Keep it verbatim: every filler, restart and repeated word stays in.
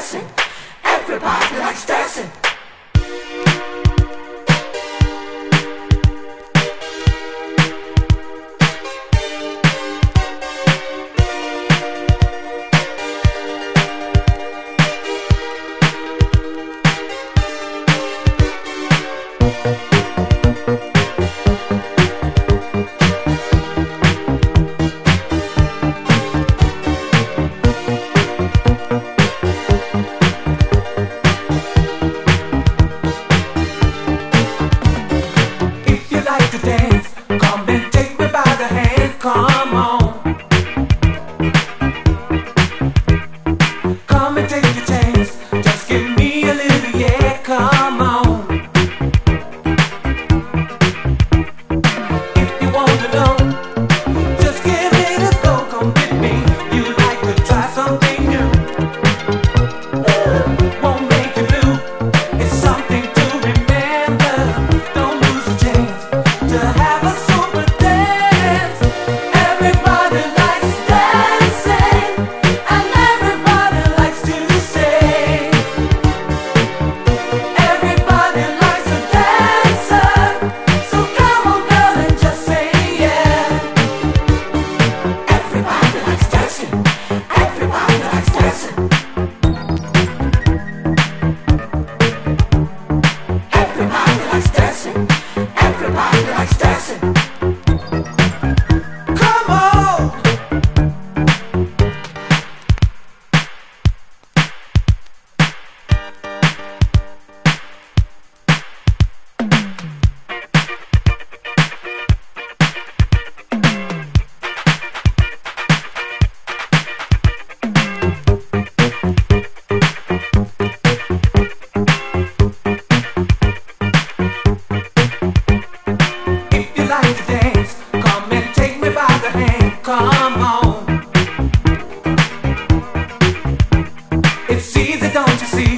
dancing. Everybody likes dancing. Come on, come and take your chance. Just give me a little, yeah, come on. If you want to know, just give it a go. Come with me. You like to try something new. Won't make you blue. It's something to remember. Don't lose a chance to have a super dance. Everybody likes dancing, and everybody likes to sing. Everybody likes a dancer, so come on girl and just say yeah. Everybody likes dancing. Everybody likes dancing. Everybody likes dancing. Everybody likes dancing. Come on. If you like to dance, come and take me by the hand. Come on. It's easy, don't you see?